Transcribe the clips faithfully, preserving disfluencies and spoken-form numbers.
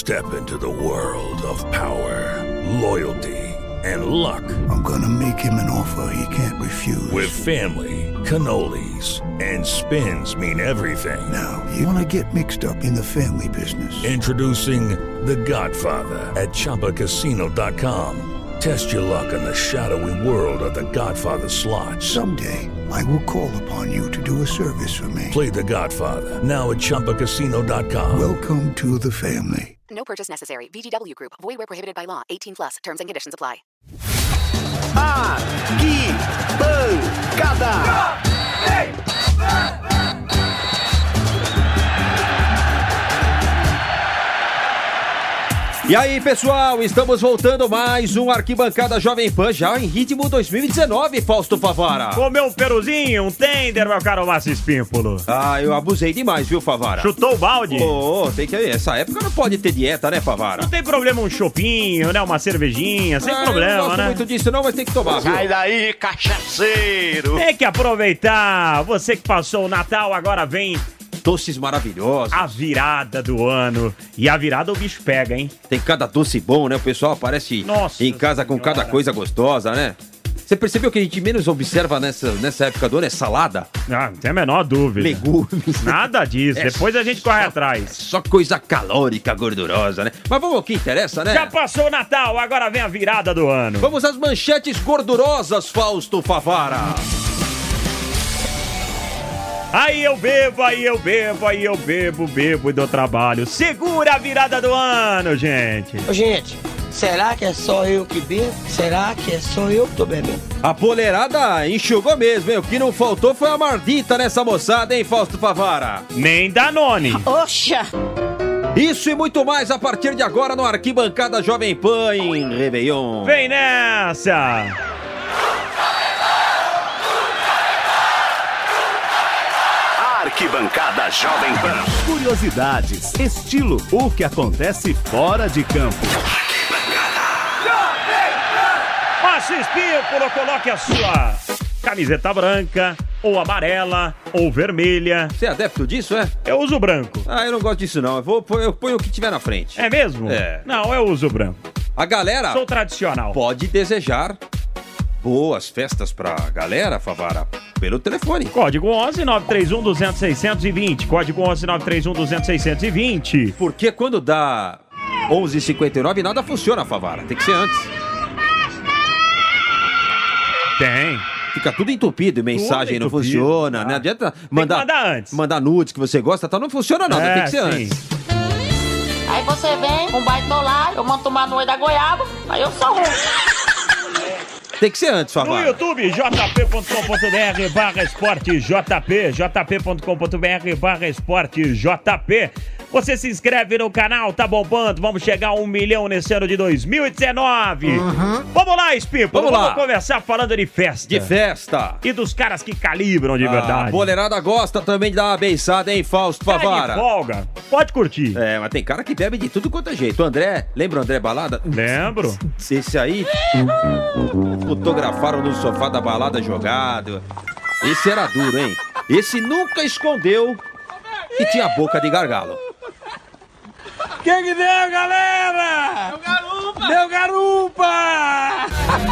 Step into the world of power, loyalty, and luck. I'm gonna make him an offer he can't refuse. With family, cannolis, and spins mean everything. Now, you wanna get mixed up in the family business. Introducing The Godfather at Chumba Casino dot com. Test your luck in the shadowy world of The Godfather slot. Someday, I will call upon you to do a service for me. Play The Godfather, now at Chumba Casino dot com. Welcome to the family. No purchase necessary. V G W Group. Void where prohibited by law. eighteen plus. Terms and conditions apply. Arquibancada. E aí, pessoal, estamos voltando mais um Arquibancada Jovem Pan, já em ritmo dois mil e dezenove, Fausto Favara. Comeu um peruzinho, um tender, meu caro Márcio Espímpolo? Ah, eu abusei demais, viu, Favara? Chutou o balde? Ô, oh, tem que... Essa época não pode ter dieta, né, Favara? Não tem problema um chopinho, né, uma cervejinha, sem ah, problema, né? Eu não gosto né? muito disso não, mas tem que tomar, viu? Sai daí, cachaceiro! Tem que aproveitar, você que passou o Natal, agora vem... Doces maravilhosos. A virada do ano. E a virada o bicho pega, hein? Tem cada doce bom, né? O pessoal aparece Nossa em casa com senhora. Cada coisa gostosa, né? Você percebeu que a gente menos observa nessa, nessa época do ano é salada? Ah, não tem a menor dúvida. Legumes. Nada disso. É Depois a gente corre só, atrás. É só coisa calórica, gordurosa, né? Mas vamos ao que interessa, né? Já passou o Natal, agora vem a virada do ano. Vamos às manchetes gordurosas, Fausto Favara. Aí eu bebo, aí eu bebo, aí eu bebo, bebo e dou trabalho. Segura a virada do ano, gente. Ô, gente, será que é só eu que bebo? Será que é só eu que tô bebendo? A polerada enxugou mesmo, hein? O que não faltou foi a mardita nessa moçada, hein, Fausto Favara? Nem Danone. Oxa! Isso e muito mais a partir de agora no Arquibancada Jovem Pan em Réveillon. Vem nessa! Arquibancada Jovem Pan. Curiosidades, estilo, o que acontece fora de campo. Márcio Espímpolo, coloque a sua camiseta branca, ou amarela, ou vermelha. Você é adepto disso, é? Eu uso branco. Ah, eu não gosto disso não, eu, vou, eu ponho o que tiver na frente. É mesmo? É. Não, eu uso branco. A galera... Sou tradicional. Pode desejar boas festas pra galera, Favara, pelo telefone. Código onze nove três um duzentos seiscentos e vinte. Código onze nove três um duzentos seiscentos e vinte. Porque quando dá onze e cinquenta e nove nada funciona, Favara. Tem que ser antes. Tem. Fica tudo entupido e mensagem tudo não entupido, funciona, tá? Não adianta mandar, mandar antes. Mandar nudes que você gosta, tá? Não funciona nada, é, tem que ser sim. antes. Aí você vem com um baitolar, eu monto uma noite da goiaba, aí eu sou ruim. Tem que ser antes, Favara. No YouTube, jp ponto com ponto br barra esporte jp, jp ponto com ponto br barra esporte jp. Você se inscreve no canal, tá bombando, vamos chegar a um milhão nesse ano de dois mil e dezenove. Uhum. Vamos lá, Espímpolo, vamos, vamos conversar falando de festa. De festa. E dos caras que calibram de ah, verdade. A boleirada gosta também de dar uma beiçada, hein, Fausto Favara? De folga, pode curtir. É, mas tem cara que bebe de tudo quanto é jeito. O André, lembra o André Balada? Lembro. Esse aí, fotografaram no sofá da balada jogado. Esse era duro, hein? Esse nunca escondeu que tinha boca de gargalo. Quem que deu, galera? Deu garupa! Deu garupa!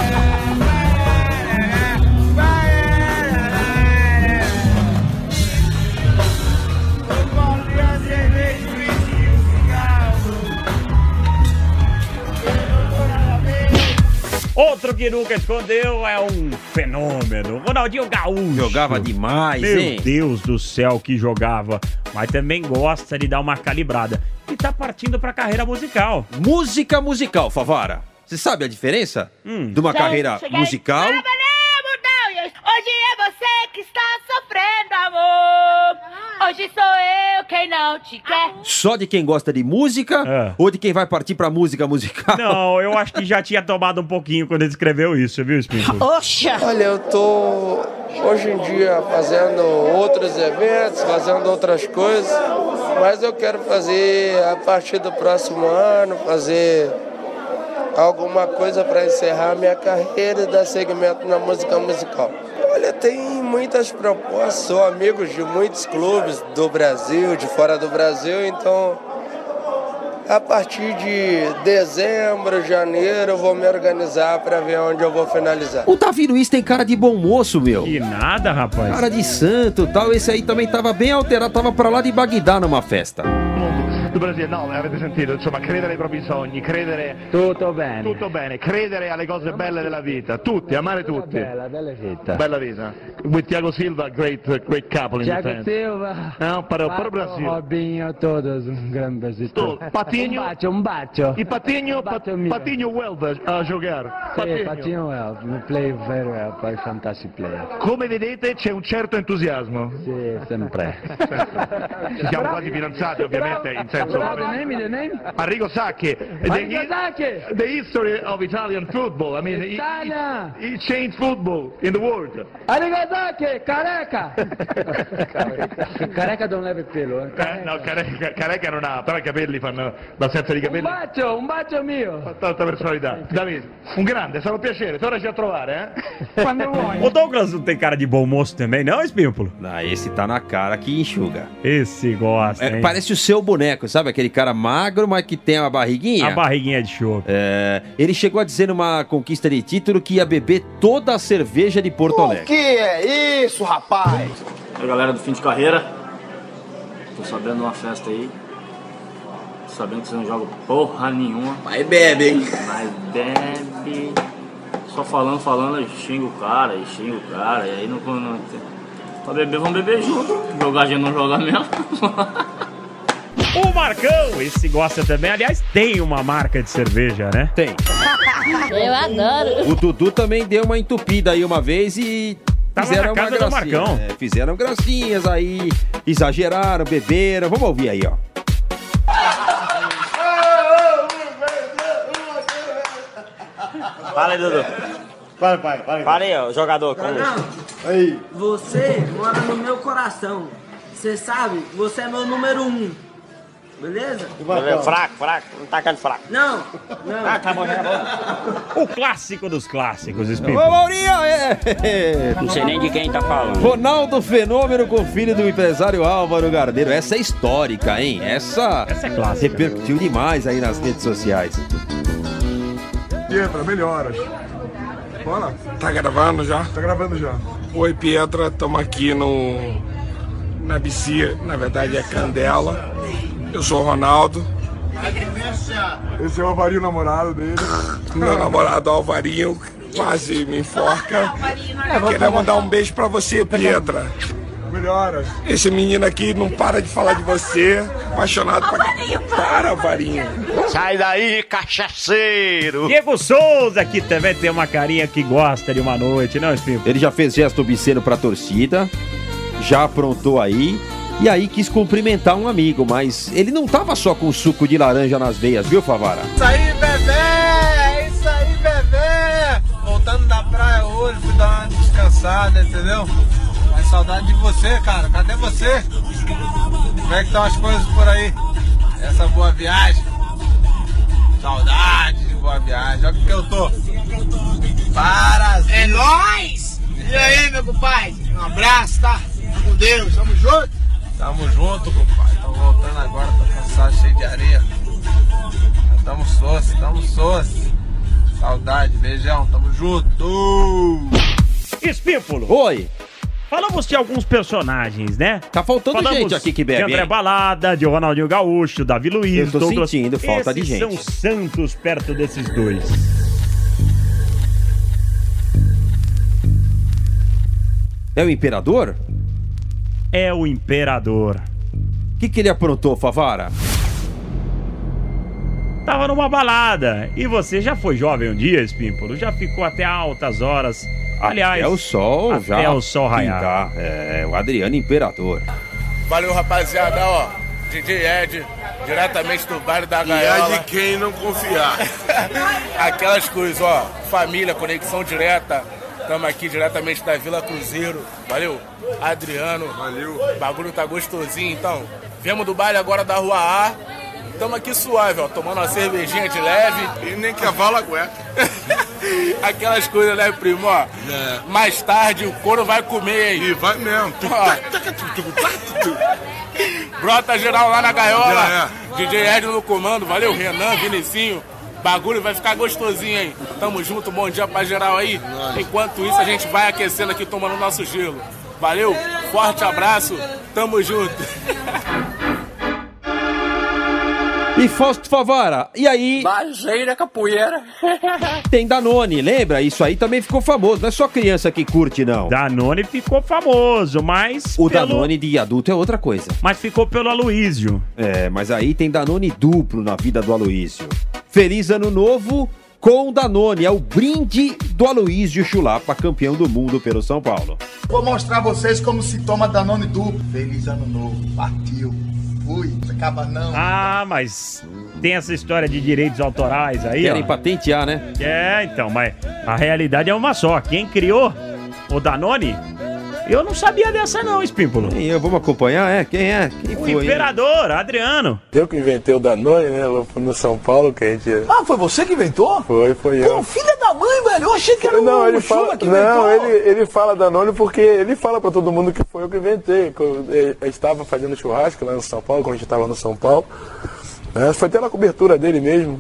Outro que nunca escondeu é um fenômeno, Ronaldinho Gaúcho. Jogava demais, Meu hein? Meu Deus do céu, que jogava. Mas também gosta de dar uma calibrada. E tá partindo pra carreira musical. Música musical, Favara. Você sabe a diferença hum. de uma Sei, carreira cheguei. musical? Hoje é você que está sofrendo, amor. Hoje sou eu quem não te quer. Só de quem gosta de música é. ou de quem vai partir pra música musical? Não, eu acho que já tinha tomado um pouquinho quando ele escreveu isso, viu, Espímpolo? Oxa! Olha, eu tô hoje em dia fazendo outros eventos, fazendo outras coisas, mas eu quero fazer a partir do próximo ano, fazer alguma coisa para encerrar minha carreira e dar segmento na música musical. Olha, tem muitas propostas, sou amigo de muitos clubes do Brasil, de fora do Brasil, então A partir de dezembro, janeiro, eu vou me organizar pra ver onde eu vou finalizar. O Davi Luiz tem cara de bom moço, meu. Que nada, rapaz. Cara de santo e tal. Esse aí também tava bem alterado, tava pra lá de Bagdá numa festa. Do Brasile, no, avete sentito, insomma, credere ai propri sogni, credere... Tutto bene. Tutto bene, credere alle cose belle della vita, tutti, amare tutti. Bella, bella vita. Bella vita. With Thiago Silva, great, great couple in Thiago the fence. Silva. Não, para, para o Brasil. Robinho, todos, um grande beijo. Patinho. Um bacio, um bacio. E Patinho, Pat, Patinho Welder a giocare. Sì, Patinho Welder, mi play very well, poi fantastic player. Come vedete c'è un certo entusiasmo. Sì, sempre. Ci siamo quasi fidanzati ovviamente, in senso... Bravo, the name, the name? Arrigo Sacchi. Arrigo Sacchi. The history of Italian football. I mean, Italia. He, he changed football in the world. Arrigo Sacchi, careca. Careca don't have pelo. Eh? Eh, no, careca, careca non ha, però i capelli fanno l'assenza di capelli. Un bacio, un bacio mio. Fa tanta personalità. Davide, un grande, sarà un piacere, tornaci a trovare, eh? Quando vuoi. O Douglas não tem cara de bom moço também, não, Espímpolo? Ah, esse tá na cara que enxuga. Esse gosta, É, hein? parece o seu boneco, sabe? Aquele cara magro, mas que tem uma barriguinha. A barriguinha de chope. É, ele chegou a dizer numa conquista de título que ia beber toda a cerveja de Porto Alegre. O que é isso, rapaz? A galera do fim de carreira, tô sabendo de uma festa aí, tô sabendo que você não joga porra nenhuma. Mas bebe, hein? Mas bebe, só falando, falando, xinga o cara, e xinga o cara, e aí não... não pra beber, vamos beber junto, jogar a gente não joga mesmo. O Marcão, esse gosta também. Aliás, tem uma marca de cerveja, né? Tem. Eu adoro. O Dudu também deu uma entupida aí uma vez e... Tava fizeram na casa uma do gracinha, Marcão. né? Fizeram gracinhas aí, exageraram, beberam. Vamos ouvir aí, ó. Fala aí, Dudu. Fala, pai, fala aí. Fala aí, ó, jogador. Como... Aí. Você mora no meu coração. Você sabe, você é meu número um. Beleza? Beleza, fraco, fraco, não tá ficando fraco. Não, não. Ah, tá bom, tá bom. O clássico dos clássicos, Espímpolo. Ô, Maurinho! É. Não sei nem de quem tá falando. Ronaldo Fenômeno com filho do empresário Álvaro Gardeiro. Essa é histórica, hein? Essa, Essa é clássica. repercutiu demais aí nas redes sociais. Pietra, melhoras. Bora? Tá gravando já? Tá gravando já. Oi, Pietra, estamos aqui no... na Bicia, na verdade é Candela. Eu sou o Ronaldo. Esse é o Alvarinho, namorado dele. Meu namorado Alvarinho quase me enforca. Queria mandar um beijo pra você, Pietra. Melhoras. Esse menino aqui não para de falar de você. Apaixonado pra... Para, Alvarinho. Sai daí, cachaceiro. Diego Souza, que também tem uma carinha que gosta de uma noite, não, Espímpolo? Ele já fez gesto obsceno pra torcida, já aprontou aí, e aí quis cumprimentar um amigo, mas ele não tava só com suco de laranja nas veias, viu, Favara? Isso aí, bebê! Isso aí, bebê! Voltando da praia hoje, fui dar uma descansada, entendeu? Mas saudade de você, cara. Cadê você? Como é que estão as coisas por aí? Essa boa viagem. Saudade de boa viagem. Olha o que eu tô. Parasita. É nóis! E aí, meu compadre? Um abraço, tá? Tá com Deus, tamo junto? Tamo junto, compadre. Tô voltando agora, tô cansado, cheio de areia. Tamo soce, tamo soce. Saudade, beijão, tamo junto. Espímpolo. Oi. Falamos de alguns personagens, né? Tá faltando Falamos gente aqui que bebe, de André hein? Balada, de Ronaldinho Gaúcho, Davi Luiz, Eu tô Douglas... sentindo falta de Esses gente. são santos perto desses dois. É o imperador? É o imperador. O que, que ele aprontou, Favara? Tava numa balada. E você já foi jovem um dia, Espímpolo? Já ficou até altas horas. Aliás, é o sol até já o sol raiar. pintar. É, o Adriano Imperador. Valeu, rapaziada, ó. D J Ed, diretamente do bairro da Gaiola. E é de quem não confiar. Aquelas coisas, ó. Família, conexão direta. Estamos aqui diretamente da Vila Cruzeiro. Valeu, Adriano. Valeu. O bagulho tá gostosinho, então. Viemos do baile agora da Rua A. Estamos aqui suave, ó. Tomando uma cervejinha de leve. E nem cavalo aguenta. Aquelas coisas, né, primo, ó. É. Mais tarde o couro vai comer aí. E vai mesmo. Ó. Brota geral lá na gaiola. D J Ed no comando, valeu, Renan, Vinicinho. Bagulho vai ficar gostosinho, hein? Tamo junto, bom dia pra geral aí. Enquanto isso, a gente vai aquecendo aqui, tomando nosso gelo. Valeu, forte abraço, tamo junto. E Fausto Favara, e aí? Bajeira capoeira. Tem Danone, lembra? Isso aí também ficou famoso, não é só criança que curte, não. Danone ficou famoso, mas... O pelo... Danone de adulto é outra coisa. Mas ficou pelo Aloísio. É, mas aí tem Danone duplo na vida do Aloísio. Feliz Ano Novo com Danone, é o brinde do Aloísio Chulapa, campeão do mundo pelo São Paulo. Vou mostrar a vocês como se toma Danone duplo. Feliz Ano Novo, partiu. Fui, acaba não. Ah, mas tem essa história de direitos autorais aí, Querem ó. patentear, né? É, então, mas a realidade é uma só. Quem criou o Danone, eu não sabia dessa não, Espímpolo. E eu, vamos acompanhar, é? Quem é? Quem o foi? imperador, Adriano. Eu que inventei o Danone, né? No São Paulo, que a gente... Ah, foi você que inventou? Foi, foi eu. Pô, filha da mãe, velho. Eu achei que era não, o ele Chula fala, que não, inventou. ele, ele fala Danone porque ele fala pra todo mundo que foi eu que inventei. Que eu, eu estava fazendo churrasco lá no São Paulo, quando a gente estava no São Paulo. Né? Foi até na cobertura dele mesmo.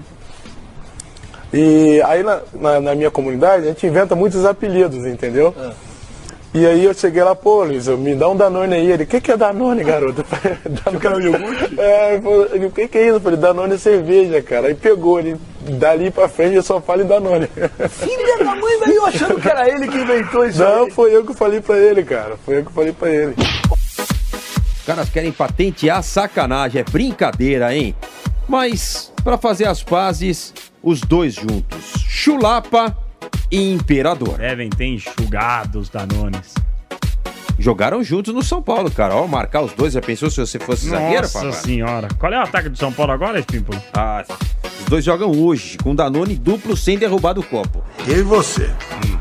E aí na, na, na minha comunidade a gente inventa muitos apelidos, entendeu? É. E aí eu cheguei lá, pô, Luiz, me dá um Danone aí. Ele, o que, que é Danone, garoto? Danone é um iogurte? É, ele, o que, que é isso? Eu falei, Danone é cerveja, cara. Aí pegou, ele, dali pra frente eu só falo em Danone. Filha da mãe, velho, eu achando que era ele que inventou isso. Não, aí. foi eu que falei pra ele, cara. Foi eu que falei pra ele. Os caras querem patentear sacanagem, é brincadeira, hein? Mas, pra fazer as pazes, os dois juntos, Chulapa e Imperador. Devem ter enxugado os Danones. Jogaram juntos no São Paulo, cara. Ó, marcar os dois, já pensou se você fosse zagueiro, Nossa papai? senhora. Qual é o ataque do São Paulo agora, Espímpolo? Ah, os dois jogam hoje, com Danone duplo sem derrubar do copo. E você? Hum,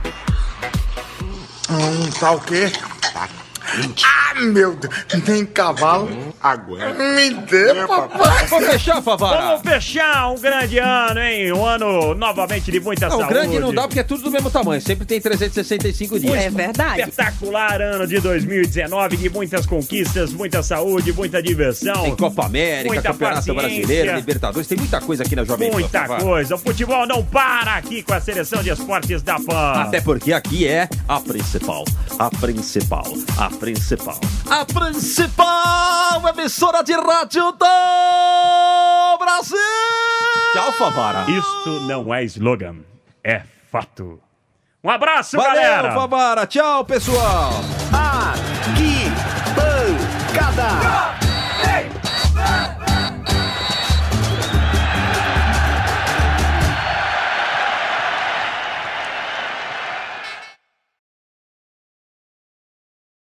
hum tá o quê? Tá quente. Ah, meu Deus. Nem cavalo. Aguenta. Me dê, papai. Vamos fechar, Favara? Vamos fechar um grande ano, hein? Um ano novamente de muita não, saúde. grande não dá porque é tudo do mesmo tamanho. Sempre tem trezentos e sessenta e cinco dias. É verdade. Espetacular ano de dois mil e dezenove, de muitas conquistas, muita saúde, muita diversão. Tem Copa América, muita Campeonato paciência. Brasileiro, Libertadores. Tem muita coisa aqui na Jovem Pan. Muita coisa. O futebol não para aqui com a seleção de esportes da Pan. Até porque aqui é a principal, a principal, a principal, a principal emissora de rádio do Brasil! Tchau, Favara. Isto não é slogan, é fato. Um abraço, Valeu, galera! Favara. Tchau, pessoal! Aqui, pancada!